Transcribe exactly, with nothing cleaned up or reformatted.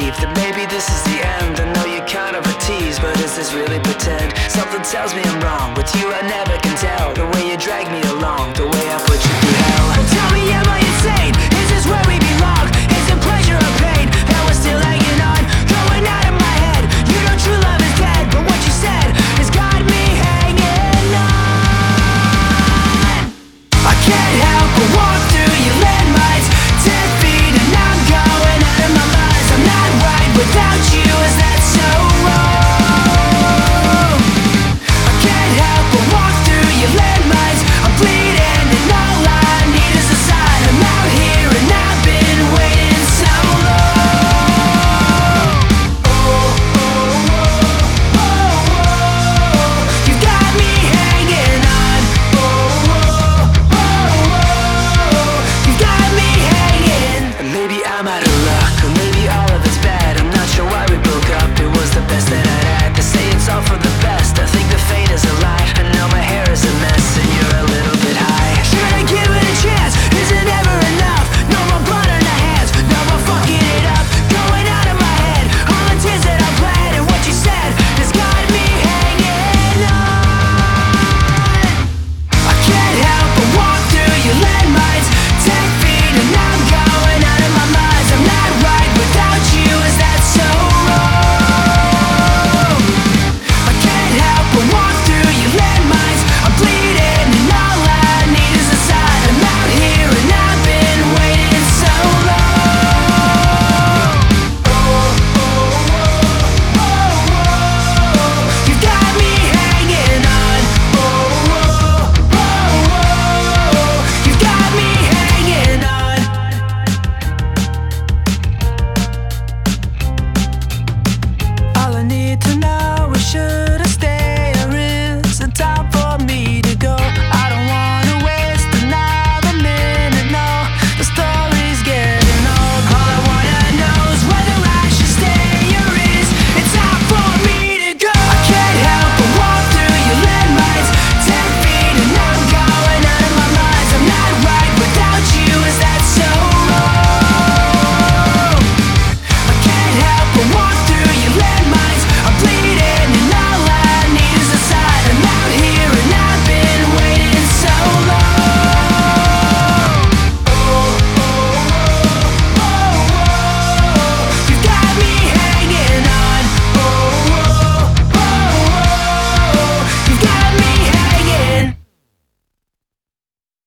believe that maybe this is the end. I know you're kind of a tease, but is this really pretend? Something tells me I'm wrong. With you I never can tell. The way you drag me along, the way I put you through hell. Oh, tell me, am I insane? Is this where we belong? Is it pleasure or pain that we're still hanging on? Going out of my head. You know true love is dead, but what you said has got me hanging on. I can't help but walk through your landmines. Ten feet and I'm going out of my mind. I'm not right without you, is that so wrong? I can't help but walk through your landmines. I'm bleeding and all I need is a sign. I'm out here and I've been waiting so long. Oh, oh, oh, oh, oh. You got me hanging on. Oh, oh, oh, oh. You got me hanging. And maybe I'm out of